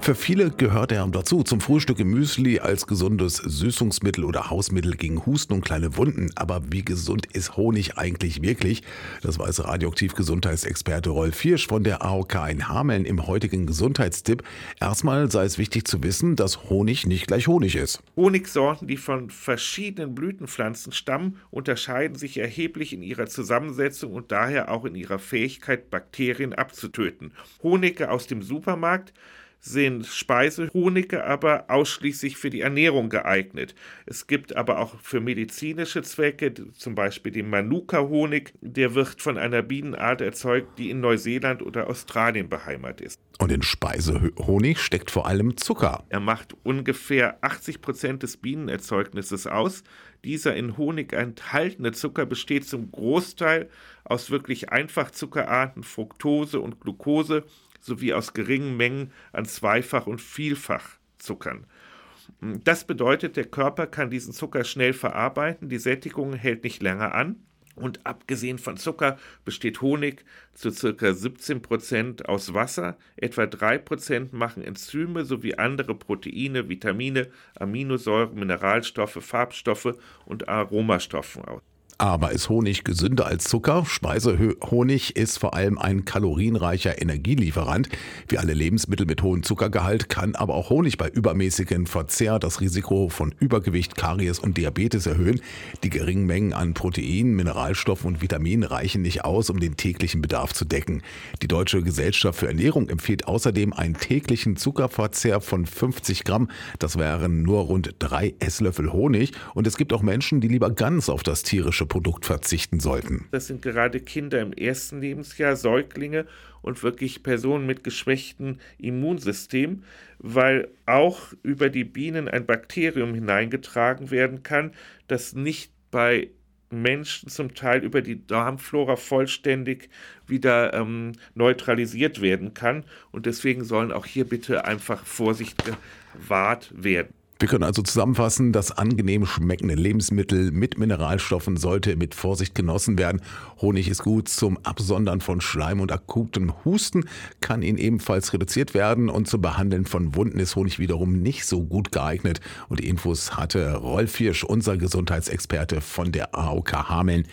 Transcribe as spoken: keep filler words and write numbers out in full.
Für viele gehört er dazu, zum Frühstück im Müsli, als gesundes Süßungsmittel oder Hausmittel gegen Husten und kleine Wunden. Aber wie gesund ist Honig eigentlich wirklich? Das weiß Radioaktiv-Gesundheitsexperte Rolf Hirsch von der A O K in Hameln im heutigen Gesundheitstipp. Erstmal sei es wichtig zu wissen, dass Honig nicht gleich Honig ist. Honigsorten, die von verschiedenen Blütenpflanzen stammen, unterscheiden sich erheblich in ihrer Zusammensetzung und daher auch in ihrer Fähigkeit, Bakterien abzutöten. Honige aus dem Supermarkt sind Speisehonige, aber ausschließlich für die Ernährung geeignet. Es gibt aber auch für medizinische Zwecke, zum Beispiel den Manuka-Honig, der wird von einer Bienenart erzeugt, die in Neuseeland oder Australien beheimatet ist. Und in Speisehonig steckt vor allem Zucker. Er macht ungefähr achtzig Prozent des Bienenerzeugnisses aus. Dieser in Honig enthaltene Zucker besteht zum Großteil aus wirklich Einfachzuckerarten, Fructose und Glucose, sowie aus geringen Mengen an Zweifach- und Vielfachzuckern. Das bedeutet, der Körper kann diesen Zucker schnell verarbeiten, die Sättigung hält nicht länger an und abgesehen von Zucker besteht Honig zu ca. siebzehn Prozent aus Wasser, etwa drei Prozent machen Enzyme sowie andere Proteine, Vitamine, Aminosäuren, Mineralstoffe, Farbstoffe und Aromastoffe aus. Aber ist Honig gesünder als Zucker? Speisehonig ist vor allem ein kalorienreicher Energielieferant. Wie alle Lebensmittel mit hohem Zuckergehalt kann aber auch Honig bei übermäßigem Verzehr das Risiko von Übergewicht, Karies und Diabetes erhöhen. Die geringen Mengen an Proteinen, Mineralstoffen und Vitaminen reichen nicht aus, um den täglichen Bedarf zu decken. Die Deutsche Gesellschaft für Ernährung empfiehlt außerdem einen täglichen Zuckerverzehr von fünfzig Gramm. Das wären nur rund drei Esslöffel Honig. Und es gibt auch Menschen, die lieber ganz auf das tierische Produkt verzichten sollten. Das sind gerade Kinder im ersten Lebensjahr, Säuglinge und wirklich Personen mit geschwächtem Immunsystem, weil auch über die Bienen ein Bakterium hineingetragen werden kann, das nicht bei Menschen zum Teil über die Darmflora vollständig wieder ähm, neutralisiert werden kann. Und deswegen sollen auch hier bitte einfach Vorsicht gewahrt werden. Wir können also zusammenfassen, das angenehm schmeckende Lebensmittel mit Mineralstoffen sollte mit Vorsicht genossen werden. Honig ist gut zum Absondern von Schleim und akutem Husten, kann ihn ebenfalls reduziert werden und zum Behandeln von Wunden ist Honig wiederum nicht so gut geeignet. Und die Infos hatte Rolf Hirsch, unser Gesundheitsexperte von der A O K Hameln.